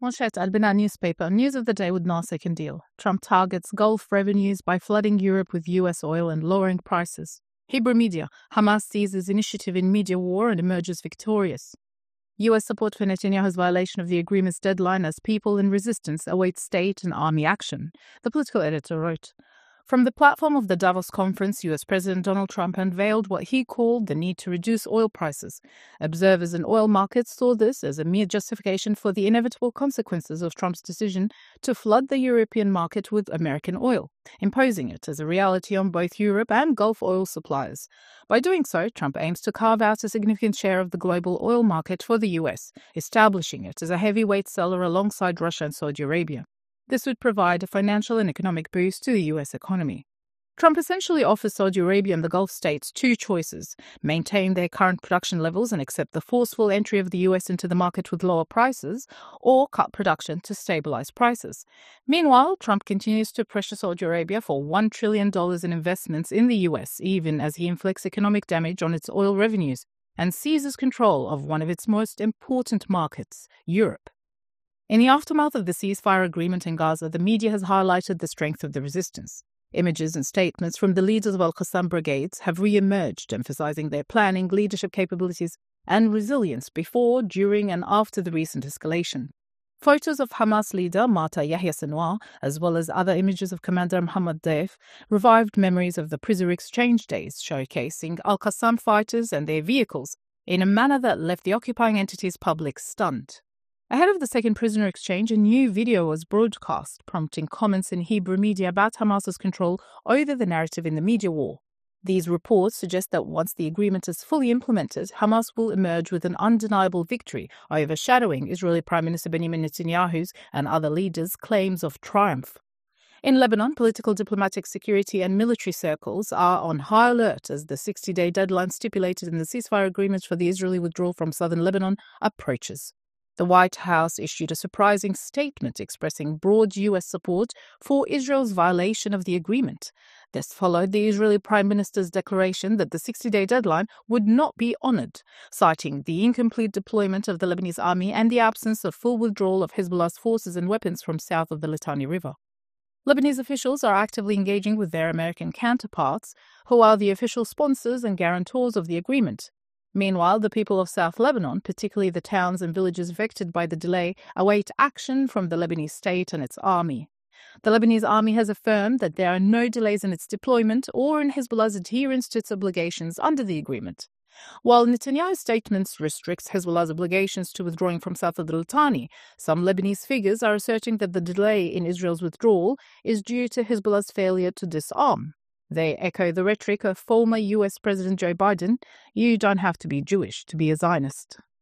Manchette Al-Bina newspaper, news of the day with Nasser Kandil. Trump targets Gulf revenues by flooding Europe with US oil and lowering prices. Hebrew media, Hamas seizes initiative in media war and emerges victorious. US support for Netanyahu's violation of the agreement's deadline as people in resistance await state and army action, the political editor wrote. From the platform of the Davos conference, US President Donald Trump unveiled what he called the need to reduce oil prices. Observers in oil markets saw this as a mere justification for the inevitable consequences of Trump's decision to flood the European market with American oil, imposing it as a reality on both Europe and Gulf oil suppliers. By doing so, Trump aims to carve out a significant share of the global oil market for the US, establishing it as a heavyweight seller alongside Russia and Saudi Arabia. This would provide a financial and economic boost to the US economy. Trump essentially offers Saudi Arabia and the Gulf states two choices: maintain their current production levels and accept the forceful entry of the US into the market with lower prices, or cut production to stabilize prices. Meanwhile, Trump continues to pressure Saudi Arabia for $1 trillion in investments in the US, even as he inflicts economic damage on its oil revenues and seizes control of one of its most important markets, Europe. In the aftermath of the ceasefire agreement in Gaza, the media has highlighted the strength of the resistance. Images and statements from the leaders of Al-Qassam brigades have re-emerged, emphasizing their planning, leadership capabilities, and resilience before, during, and after the recent escalation. Photos of Hamas leader Marta Yahya Sinwar, as well as other images of Commander Mohammad Deif, revived memories of the prisoner exchange days, showcasing Al-Qassam fighters and their vehicles in a manner that left the occupying entity's public stunned. Ahead of the second prisoner exchange, a new video was broadcast, prompting comments in Hebrew media about Hamas's control over the narrative in the media war. These reports suggest that once the agreement is fully implemented, Hamas will emerge with an undeniable victory, overshadowing Israeli Prime Minister Benjamin Netanyahu's and other leaders' claims of triumph. In Lebanon, political, diplomatic, security and military circles are on high alert as the 60-day deadline stipulated in the ceasefire agreement for the Israeli withdrawal from southern Lebanon approaches. The White House issued a surprising statement expressing broad U.S. support for Israel's violation of the agreement. This followed the Israeli Prime Minister's declaration that the 60-day deadline would not be honored, citing the incomplete deployment of the Lebanese army and the absence of full withdrawal of Hezbollah's forces and weapons from south of the Litani River. Lebanese officials are actively engaging with their American counterparts, who are the official sponsors and guarantors of the agreement. Meanwhile, the people of South Lebanon, particularly the towns and villages affected by the delay, await action from the Lebanese state and its army. The Lebanese army has affirmed that there are no delays in its deployment or in Hezbollah's adherence to its obligations under the agreement. While Netanyahu's statements restricts Hezbollah's obligations to withdrawing from south of the Litani, some Lebanese figures are asserting that the delay in Israel's withdrawal is due to Hezbollah's failure to disarm. They echo the rhetoric of former U.S. President Joe Biden: "You don't have to be Jewish to be a Zionist."